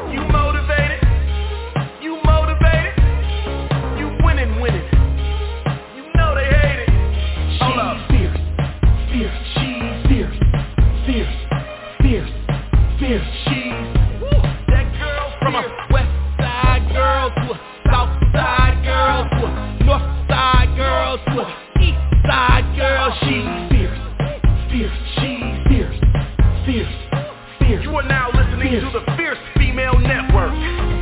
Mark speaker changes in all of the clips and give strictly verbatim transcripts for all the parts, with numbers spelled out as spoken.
Speaker 1: You motivated? You motivated? You winning, winning. You know they hate it. Hold up.
Speaker 2: Fierce, fierce, she's fierce, fierce, fierce, fierce, she's
Speaker 1: that girl from a west side girl to a south side girl to a north side girl to a east side girl. She's
Speaker 2: fierce, fierce, she's fierce, fierce, fierce.
Speaker 1: You are now listening
Speaker 2: fierce.
Speaker 1: to the Fierce Female Network.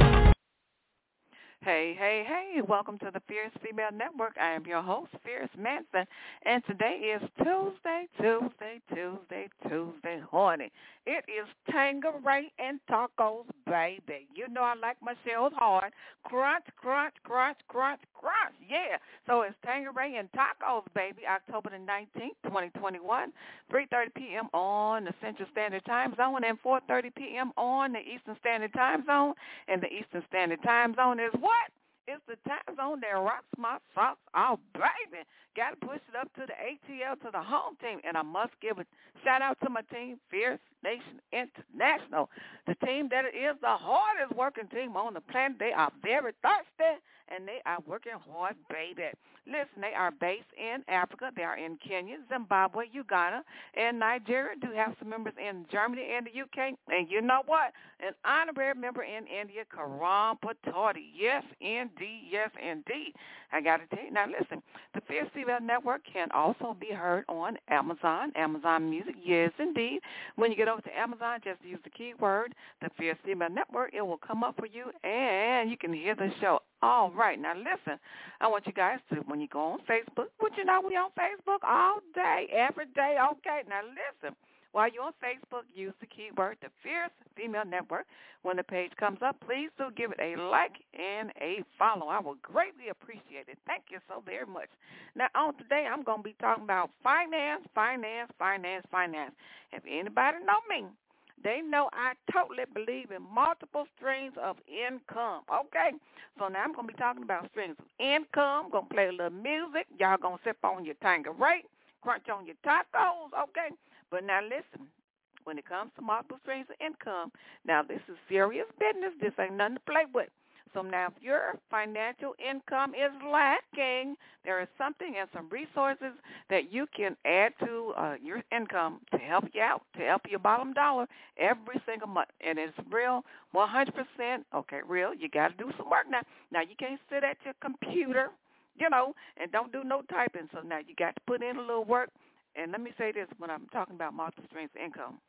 Speaker 3: Hey, hey, hey, welcome to the Fierce Female Network. I am your host, Fierce Manson, and today is Tuesday, Tuesday, Tuesday, Tuesday, horny. It is Tangeray and tacos, baby. You know I like my shells hard. Crunch, crunch, crunch, crunch, crunch, yeah. So it's Tangeray and tacos, baby, October the nineteenth, twenty twenty-one, three thirty p.m. on the Central Standard Time Zone and four thirty p.m. on the Eastern Standard Time Zone. And the Eastern Standard Time Zone is what? It's the time zone that rocks my socks. Oh, baby. Got to push it up to the A T L, to the home team. And I must give a shout-out to my team, Fierce Nation International, the team that is the hardest working team on the planet. They are very thirsty, and they are working hard, baby. Listen, they are based in Africa. They are in Kenya, Zimbabwe, Uganda, and Nigeria. Do have some members in Germany and the U K. And you know what? An honorary member in India, Karan Patati. Yes, indeed. Yes, indeed. I got to tell you. Now, listen, the Fierce Female Network can also be heard on Amazon, Amazon Music. Yes, indeed. When you get over to Amazon, just use the keyword, the Fierce Female Network. It will come up for you, and you can hear the show. All right. Now, listen, I want you guys to, when you go on Facebook, which you know we on Facebook all day, every day. Okay. Now, listen. While you're on Facebook, use the keyword, the Fierce Female Network. When the page comes up, please do give it a like and a follow. I will greatly appreciate it. Thank you so very much. Now, on today, I'm going to be talking about finance, finance, finance, finance. If anybody know me, they know I totally believe in multiple streams of income. Okay? So now I'm going to be talking about streams of income. I'm going to play a little music. Y'all going to sip on your Tangeray, crunch on your tacos. Okay? But now listen, when it comes to multiple streams of income, now this is serious business. This ain't nothing to play with. So now if your financial income is lacking, there is something and some resources that you can add to uh, your income to help you out, to help your bottom dollar every single month. And it's real, one hundred percent, okay, real. You got to do some work now. Now you can't sit at your computer, you know, and don't do no typing. So now you got to put in a little work. And let me say this when I'm talking about multiple streams of income.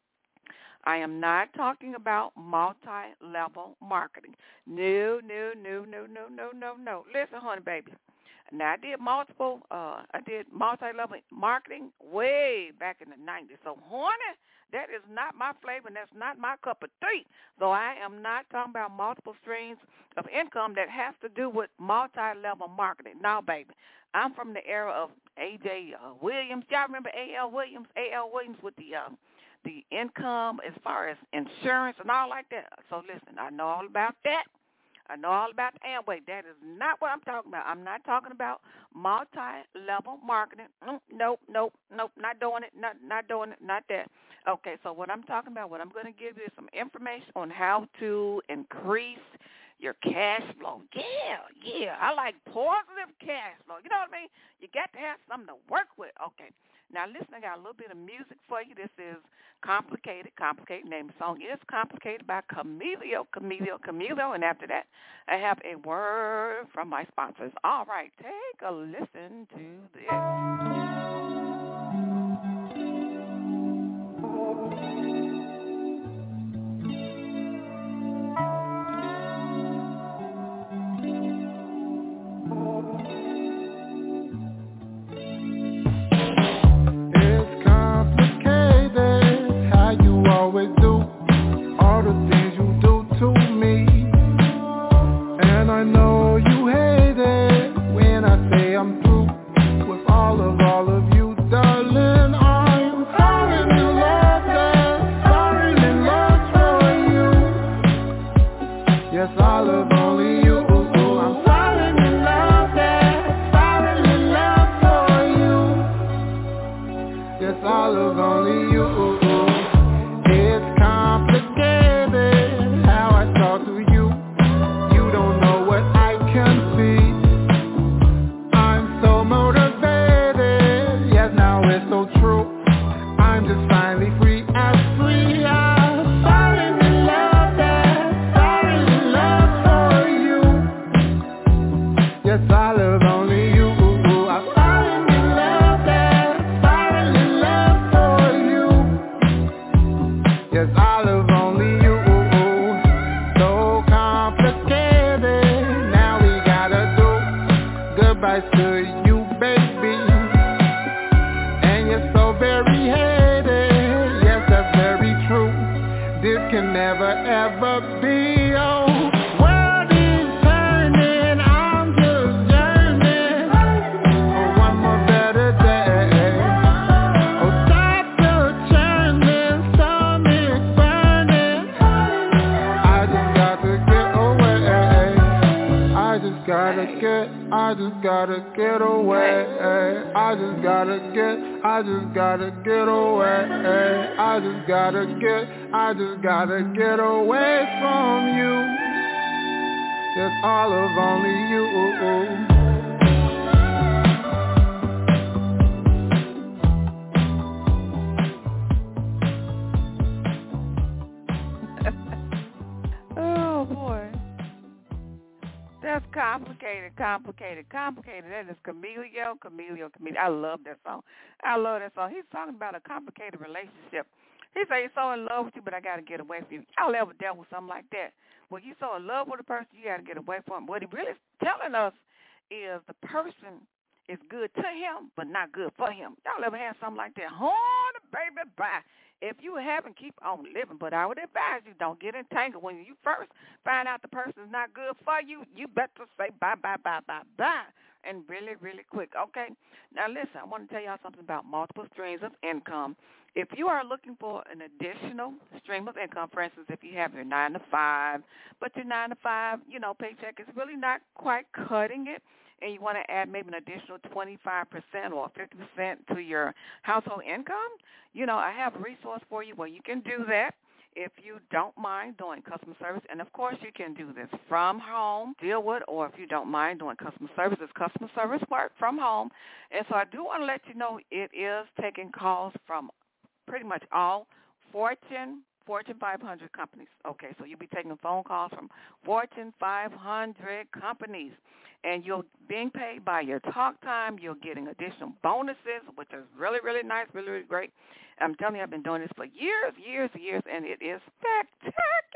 Speaker 3: I am not talking about multi-level marketing. No, no, no, no, no, no, no, no. Listen, honey, baby. Now, I did multiple, uh, I did multi-level marketing way back in the nineties. So, honey, that is not my flavor, and that's not my cup of tea. So I am not talking about multiple streams of income that has to do with multi-level marketing. No, baby. I'm from the era of A J Uh, Williams. Y'all remember A L Williams? A L Williams with the um, the income as far as insurance and all like that. So listen, I know all about that. I know all about Amway. That is not what I'm talking about. I'm not talking about multi-level marketing. Mm, nope, nope, nope, not doing it, not not doing it, not that. Okay, so what I'm talking about, what I'm going to give you is some information on how to increase your cash flow. Yeah, yeah. I like positive cash flow. You know what I mean? You got to have something to work with. Okay. Now, listen, I got a little bit of music for you. This is Complicated. Complicated. Name of the song is Complicated by Camilo, Camilo, Camilo. And after that, I have a word from my sponsors. All right. Take a listen to this.
Speaker 4: I know you hate it when I say I'm through with all of all of never be. Oh, world is turning, I'm just yearning for one more better day. Oh, stop the churning, stomach burning. I just got to get away. I just gotta get, I just gotta get away. I just gotta get, I just gotta get away. I just gotta get, I just gotta get away from you. Just all of only you.
Speaker 3: Oh, boy. That's complicated, complicated, complicated. That is Chameleon, Chameleon, Chameleon. I love that song. I love that song. He's talking about a complicated relationship. He said he's so in love with you, but I got to get away from you. Y'all ever dealt with something like that? When you're so in love with a person, you got to get away from him. What he really is telling us is the person is good to him, but not good for him. Y'all ever had something like that? Honey, baby, bye. If you haven't, keep on living. But I would advise you, don't get entangled. When you first find out the person is not good for you, you better say bye, bye, bye, bye, bye, and really, really quick, okay? Now, listen, I want to tell y'all something about multiple streams of income. If you are looking for an additional stream of income, for instance, if you have your nine to five, but your nine to five, you know, paycheck is really not quite cutting it, and you want to add maybe an additional twenty-five percent or fifty percent to your household income, you know, I have a resource for you where you can do that if you don't mind doing customer service. And, of course, you can do this from home, deal with, or if you don't mind doing customer service, it's customer service work from home. And so I do want to let you know it is taking calls from pretty much all Fortune Fortune five hundred companies. Okay, so you'll be taking phone calls from Fortune five hundred companies, and you're being paid by your talk time. You're getting additional bonuses, which is really, really nice, really, really great. I'm telling you, I've been doing this for years, years, years, and it is spectacular.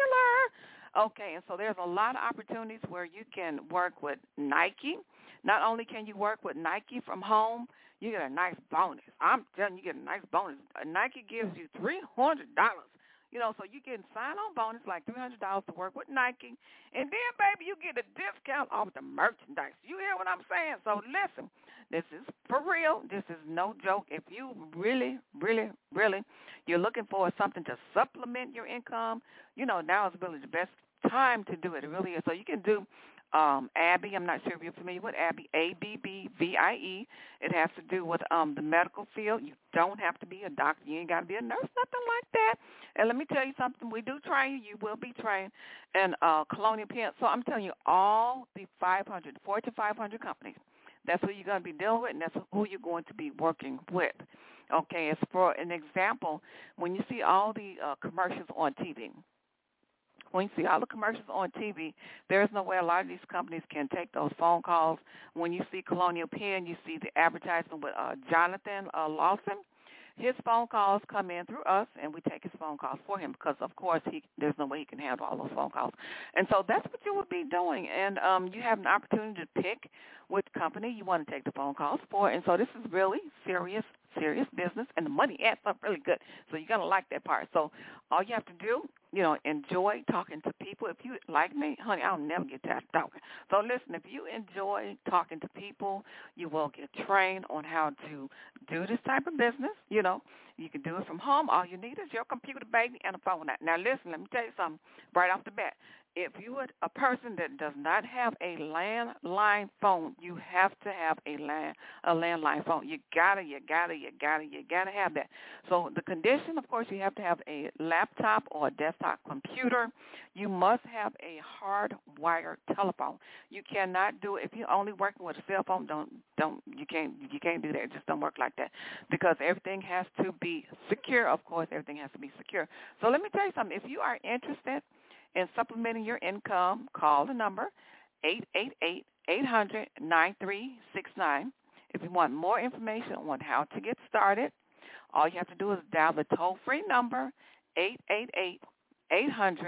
Speaker 3: Okay, and so there's a lot of opportunities where you can work with Nike. Not only can you work with Nike from home, you get a nice bonus. I'm telling you, you get a nice bonus. Nike gives you three hundred dollars. You know, so you get sign-on bonus like three hundred dollars to work with Nike. And then, baby, you get a discount off the merchandise. You hear what I'm saying? So, listen, this is for real. This is no joke. If you really, really, really, you're looking for something to supplement your income, you know, now is really the best time to do it. It really is. So you can do Um, Abby, I'm not sure if you're familiar with Abby, A B B V I E. It has to do with um, the medical field. You don't have to be a doctor. You ain't got to be a nurse, nothing like that. And let me tell you something. We do train you. You will be trained in uh, Colonial Penn. So I'm telling you, all the five hundred, Fortune five hundred companies, that's who you're going to be dealing with, and that's who you're going to be working with. Okay, as for an example, when you see all the uh, commercials on T V, when you see all the commercials on T V, there's no way a lot of these companies can take those phone calls. When you see Colonial Penn, you see the advertisement with uh, Jonathan uh, Lawson. His phone calls come in through us, and we take his phone calls for him because, of course, he there's no way he can handle all those phone calls. And so that's what you would be doing. And um, you have an opportunity to pick which company you want to take the phone calls for. And so this is really serious, serious business, and the money adds up really good. So you're going to like that part. So all you have to do, you know, enjoy talking to people. If you like me, honey, I'll never get tired of talking. So listen, if you enjoy talking to people, you will get trained on how to do this type of business. You know, you can do it from home. All you need is your computer, baby, and a phone. Now, listen, let me tell you something right off the bat. If you are a person that does not have a landline phone, you have to have a land a landline phone. You gotta, you gotta, you gotta, you gotta have that. So the condition, of course, you have to have a laptop or a desktop computer. You must have a hardwired telephone. You cannot do it if you're only working with a cell phone. Don't don't you can't you can't do that. It just don't work like that because everything has to be secure. Of course, everything has to be secure. So let me tell you something. If you are interested in supplementing your income, call the number eight eight eight, eight hundred, nine three six nine. If you want more information on how to get started, all you have to do is dial the toll-free number eight eight eight, eight hundred,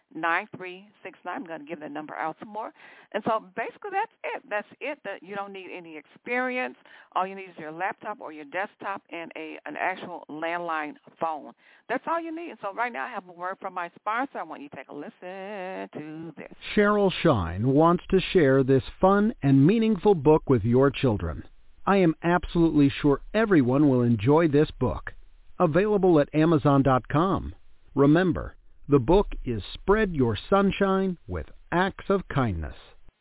Speaker 3: nine three six nine. I'm going to give that number out some more. And so basically that's it. That's it. That you don't need any experience. All you need is your laptop or your desktop and a an actual landline phone. That's all you need. And so right now I have a word from my sponsor. I want you to take a listen to this.
Speaker 5: Cheryl Shine wants to share this fun and meaningful book with your children. I am absolutely sure everyone will enjoy this book. Available at amazon dot com. Remember, the book is Spread Your Sunshine with Acts of Kindness.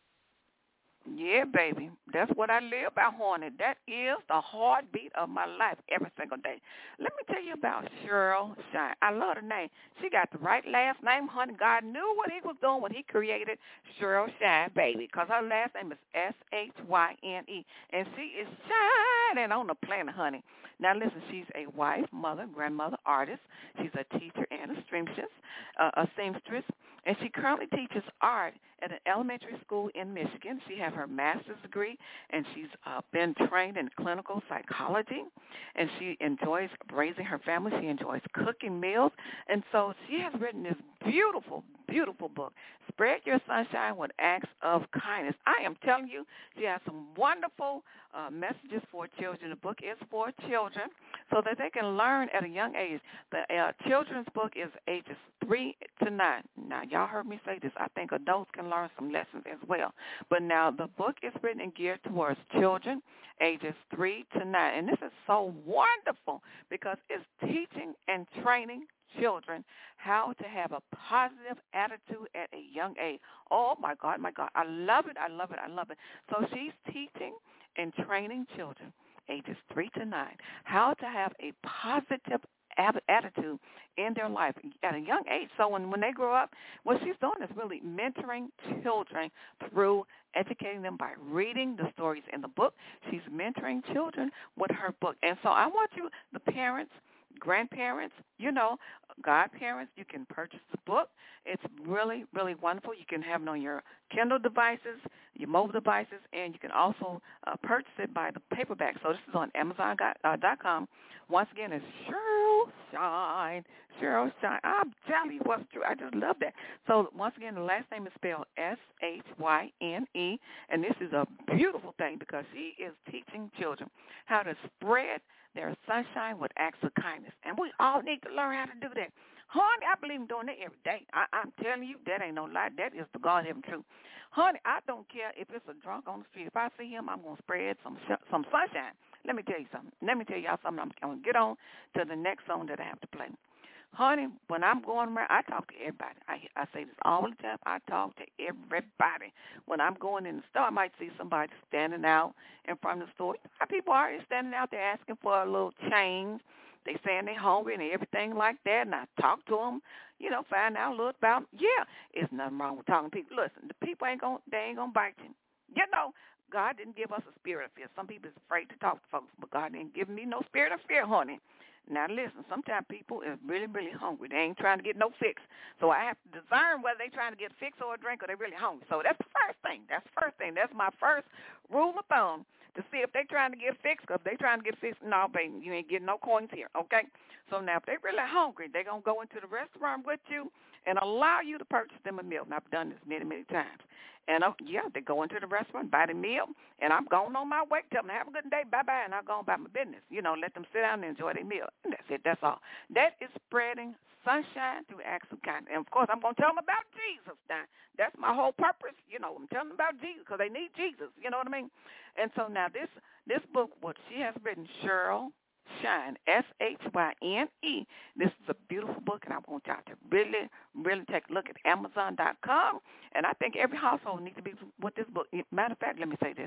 Speaker 3: Yeah, baby. That's what I live by, honey. That is the heartbeat of my life every single day. Let me tell you about Cheryl Shine. I love the name. She got the right last name, honey. God knew what he was doing when he created Cheryl Shine, baby, because her last name is S H Y N E, and she is shining on the planet, honey. Now, listen, she's a wife, mother, grandmother, artist. She's a teacher and a seamstress, uh, a seamstress, and she currently teaches art at an elementary school in Michigan. She has her master's degree, and she's uh, been trained in clinical psychology, and she enjoys raising her family. She enjoys cooking meals, and so she has written this beautiful, beautiful book, Spread Your Sunshine with Acts of Kindness. I am telling you, she has some wonderful uh, messages for children. The book is for children so that they can learn at a young age. The uh, children's book is ages three to nine. Now, y'all heard me say this. I think adults can learn some lessons as well. But now the book is written and geared towards children ages three to nine. And this is so wonderful because it's teaching and training children how to have a positive attitude at a young age. Oh, my God, my God. I love it. I love it. I love it. So she's teaching and training children ages three to nine how to have a positive attitude in their life at a young age. So when, when they grow up, what she's doing is really mentoring children through educating them by reading the stories in the book. She's mentoring children with her book. And so I want you, the parents, grandparents, you know, godparents, you can purchase the book. It's really, really wonderful. You can have it on your Kindle devices, your mobile devices, and you can also uh, purchase it by the paperback. So this is on amazon dot com. Once again, it's Cheryl Shine. Cheryl Shine. I'm telling you what's true. I just love that. So once again, the last name is spelled S H Y N E, and this is a beautiful thing because she is teaching children how to spread their sunshine with acts of kindness. And we all need to learn how to do that. Honey, I believe in doing that every day. I, I'm telling you, that ain't no lie. That is the God-given truth. Honey, I don't care if it's a drunk on the street. If I see him, I'm going to spread some some sunshine. Let me tell you something. Let me tell y'all something. I'm, I'm going to get on to the next song that I have to play. Honey, when I'm going around, I talk to everybody. I, I say this all the time. I talk to everybody. When I'm going in the store, I might see somebody standing out in front of the store. People are already standing out there asking for a little change. They saying they're hungry and everything like that, and I talk to them, you know, find out a little about them. Yeah, there's nothing wrong with talking to people. Listen, the people ain't going, they ain't going to bite you. You know, God didn't give us a spirit of fear. Some people is afraid to talk to folks, but God didn't give me no spirit of fear, honey. Now, listen, sometimes people is really, really hungry. They ain't trying to get no fix. So I have to discern whether they trying to get a fix or a drink or they really hungry. So that's the first thing. That's the first thing. That's my first rule of thumb to see if they trying to get fixed. Because if they trying to get fixed, no, baby, you ain't getting no coins here, okay? So now if they really hungry, they going to go into the restaurant with you and allow you to purchase them a meal. And I've done this many, many times. And, uh, yeah, they go into the restaurant, buy the meal, and I'm going on my way. Tell them, have a good day, bye-bye, and I'm going about my business. You know, let them sit down and enjoy their meal. And that's it. That's all. That is spreading sunshine through acts of kindness. And, of course, I'm going to tell them about Jesus now. That's my whole purpose. You know, I'm telling them about Jesus because they need Jesus. You know what I mean? And so now this, this book, what she has written, Cheryl Shine, S H Y N E. This is a beautiful book, and I want y'all to really, really take a look at amazon dot com. And I think every household needs to be with this book. Matter of fact, let me say this.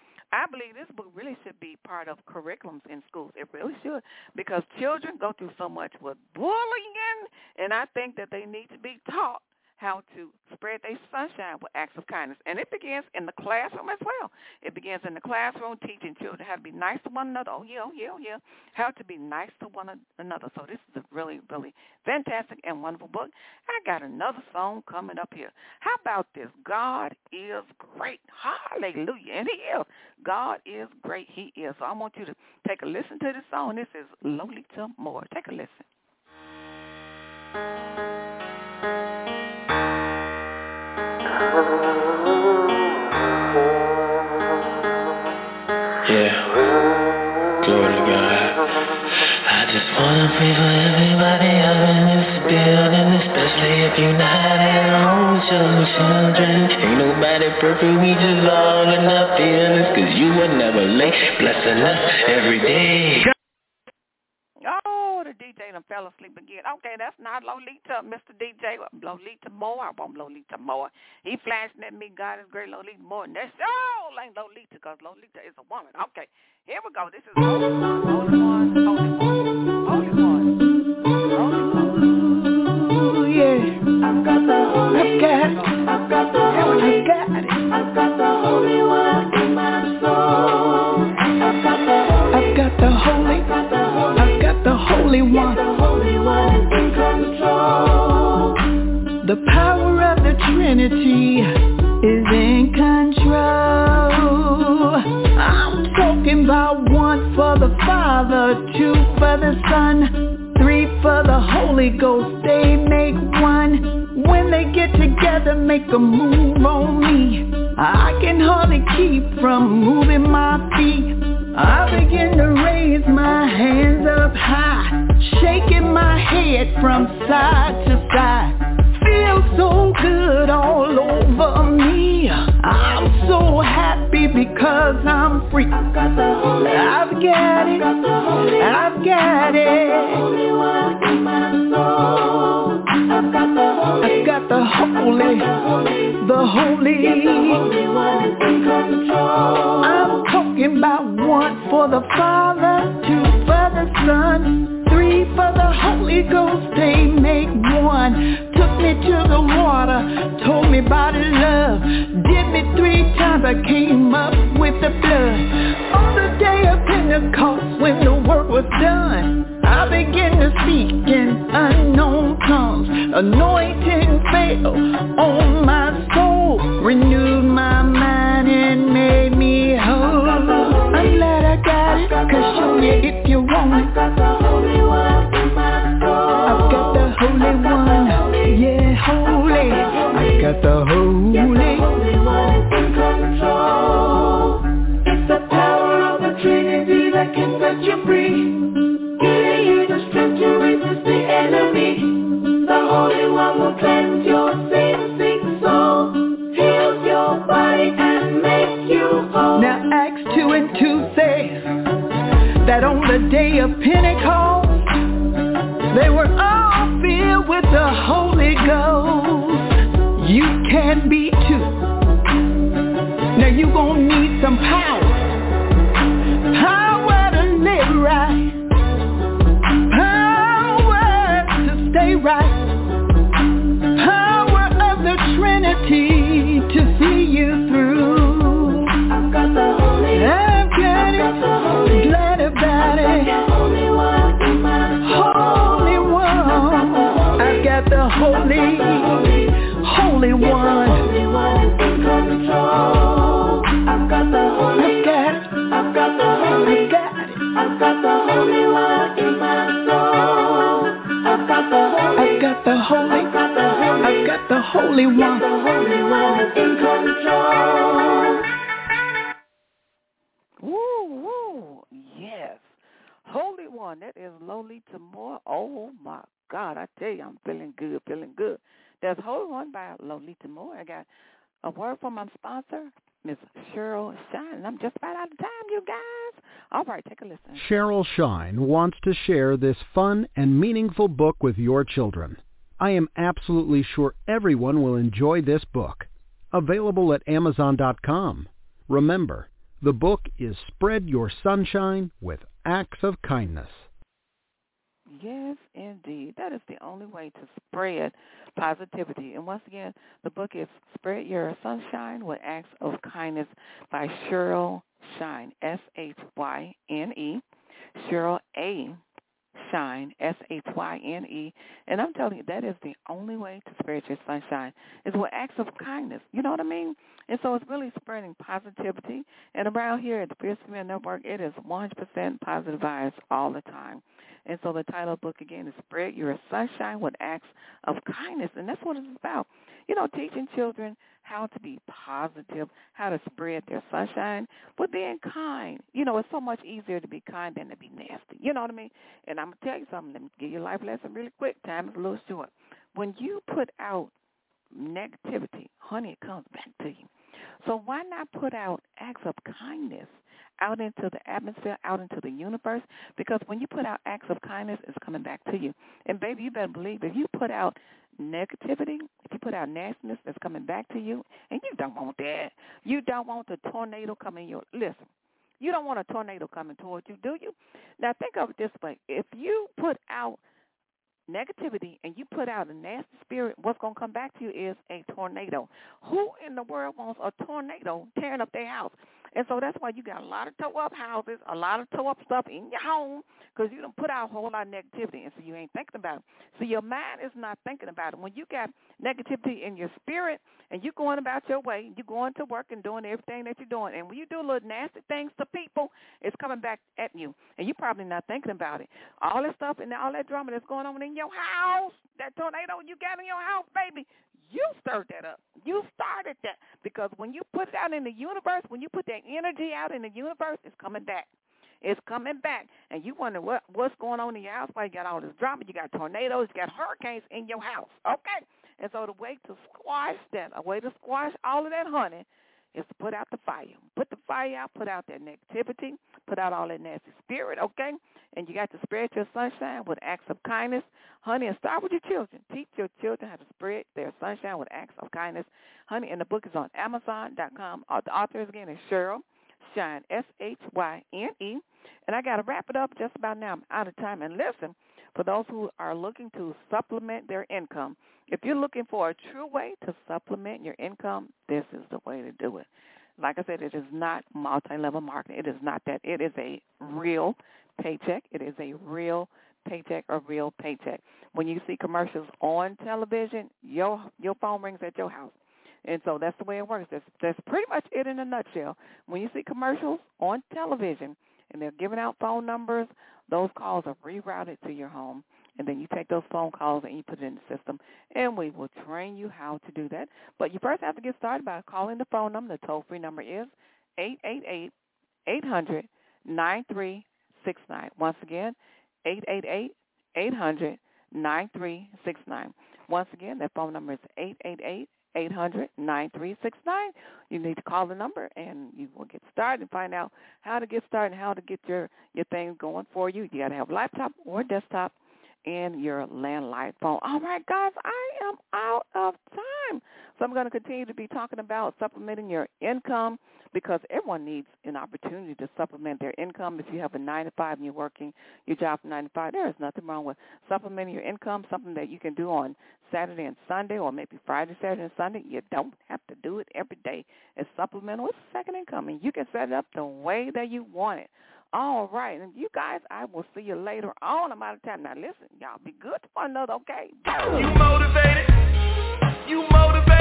Speaker 3: I believe this book really should be part of curriculums in schools. It really should, because children go through so much with bullying, and I think that they need to be taught how to spread their sunshine with acts of kindness. And it begins in the classroom as well. It begins in the classroom, teaching children how to be nice to one another. Oh, yeah, oh, yeah, oh, yeah. How to be nice to one another. So this is a really, really fantastic and wonderful book. I got another song coming up here. How about this? God is great. Hallelujah. And he is. God is great. He is. So I want you to take a listen to this song. This is Lolita Moore. Take a listen.
Speaker 6: Yeah, glory to God. I just wanna pray for everybody up in this building, especially if you're not at home with your children. Ain't nobody perfect, we just all in our feelings, cause you were never late, blessing us every day.
Speaker 3: Oh, the D J done fell asleep again. Okay, that's not Lolita, Mister D J. Lolita Moore. I want Lolita Moore. He flashing at me, God is great, Lolita Moore. And that's all ain't Lolita, because Lolita is a woman. Okay, here we go. This is Holy One, Holy One, Holy One, Holy One, Holy One.
Speaker 4: Yeah, I've got the Holy One. I've got the Holy One. I've got the Holy One in my soul. I've got the I've got the Holy the Holy One, the Holy One is in control. The power of the Trinity is in control. I'm talking about one for the Father, two for the Son, three for the Holy Ghost. They make one. When they get together, make a move on me. I can hardly keep from moving my feet. I begin to raise my hands up high, shaking my head from side to side. Feels so good all over me. I'm so happy because I'm free. I've got the Holy, I've got it, I've got it. I've got the Holy, I've got the Holy, the Holy, the One is in control. I'm talking about one for the Father, two for the Son, three for the Holy Ghost. They make one. Took me to the water, told me about his love, did me three times, I came up with the blood. On the day of Pentecost, when the work was done, I began to speak in unknown tongues. Anointing fell on my soul, renewed my mind and made me whole. I'm glad I got it, cause show me if you want it. I've got the Holy One in my soul. I've got the Holy One, yeah, holy. I've got the Holy, the Holy One is in control. It's the power of the Trinity that can set you free. Giving you the strength to resist the enemy. The Holy One will cleanse your sin, sick soul, heals your body and make you whole. Now Acts two and two says that on the day of Pentecost, they were all filled with the Holy Ghost. You can be too. Now you gonna need some power. Power to live right. Power to stay right. Power of the Trinity to see you through. I've got the Holy, I've got it, glad about it. Holy One in my Holy One, I've got the Holy, Holy One. Holy One is in control. I've got the Holy, I've got it, I've got the Holy, I've got it, I've got the Holy One in my soul. I've got the Holy, I've got the Holy, I've got the Holy, I've got the Holy One. The Holy One is in control.
Speaker 3: Woo, woo, yes. Holy One, that is Lolita Moore. Oh, my God, I tell you, I'm feeling good, feeling good. There's Holy One by Lolita Moore. I got a word from my sponsor, Miss Cheryl Shine, and I'm just about out of time, you guys. All right, take a listen.
Speaker 5: Cheryl Shine wants to share this fun and meaningful book with your children. I am absolutely sure everyone will enjoy this book. Available at Amazon dot com. Remember, the book is Spread Your Sunshine with Acts of Kindness.
Speaker 3: Yes, indeed. That is the only way to spread positivity. And once again, the book is Spread Your Sunshine with Acts of Kindness by Cheryl Shine, S H Y N E. Cheryl A. Shine, S H Y N E. And I'm telling you, that is the only way to spread your sunshine, is with acts of kindness. You know what I mean? And so it's really spreading positivity. And around here at the Fierce Female Network, it is one hundred percent positive vibes all the time. And so the title of the book, again, is Spread Your Sunshine with Acts of Kindness. And that's what it's about. You know, teaching children how to be positive, how to spread their sunshine, but being kind. You know, it's so much easier to be kind than to be nasty. You know what I mean? And I'm going to tell you something. Let me give you a life lesson really quick. Time is a little short. When you put out negativity, honey, it comes back to you. So why not put out acts of kindness out into the atmosphere, out into the universe? Because when you put out acts of kindness, it's coming back to you. And, baby, you better believe if you put out negativity, if you put out nastiness, that's coming back to you, and you don't want that. You don't want the tornado coming your – listen, you don't want a tornado coming towards you, do you? Now, think of it this way. If you put out negativity and you put out a nasty spirit, what's going to come back to you is a tornado. Who in the world wants a tornado tearing up their house? And so that's why you got a lot of toe-up houses, a lot of toe-up stuff in your home, because you done put out a whole lot of negativity, and so you ain't thinking about it. So your mind is not thinking about it. When you got negativity in your spirit and you're going about your way, you're going to work and doing everything that you're doing, and when you do little nasty things to people, it's coming back at you, and you're probably not thinking about it. All that stuff and all that drama that's going on in your house, that tornado you got in your house, baby, you stirred that up. You started that, because when you put it out in the universe, when you put that energy out in the universe, it's coming back. It's coming back, and you wonder what what's going on in your house. Why you got all this drama? You got tornadoes, you got hurricanes in your house, okay? And so the way to squash that, a way to squash all of that, honey, is to put out the fire. Put the fire out, put out that negativity, put out all that nasty spirit, okay? And you got to spread your sunshine with acts of kindness. Honey, and start with your children. Teach your children how to spread their sunshine with acts of kindness. Honey, and the book is on Amazon dot com. The author, again, is Cheryl Shine, S H Y N E. And I got to wrap it up just about now. I'm out of time. And listen, for those who are looking to supplement their income, if you're looking for a true way to supplement your income, this is the way to do it. Like I said, it is not multi-level marketing. It is not that. It is a real paycheck. It is a real paycheck or real paycheck. When you see commercials on television, your your phone rings at your house. And so that's the way it works. That's, that's pretty much it in a nutshell. When you see commercials on television and they're giving out phone numbers, those calls are rerouted to your home. And then you take those phone calls and you put it in the system, and we will train you how to do that. But you first have to get started by calling the phone number. The toll-free number is eight eight eight, eight hundred, nine three six nine. Once again, eight eight eight, eight hundred, nine three six nine. Once again, that phone number is eight eight eight, eight hundred, nine three six nine. You need to call the number, and you will get started and find out how to get started and how to get your, your thing going for you. You got to have a laptop or desktop and your landline phone. All right, guys, I am out of time. So I'm going to continue to be talking about supplementing your income, because everyone needs an opportunity to supplement their income. If you have a nine to five and you're working your job from nine to five, there is nothing wrong with supplementing your income, something that you can do on Saturday and Sunday, or maybe Friday, Saturday, and Sunday. You don't have to do it every day. It's supplemental. It's second income, and you can set it up the way that you want it. All right, and you guys, I will see you later on. I'm out of time. Now, listen, y'all be good to one another, okay?
Speaker 1: You motivated? You motivated?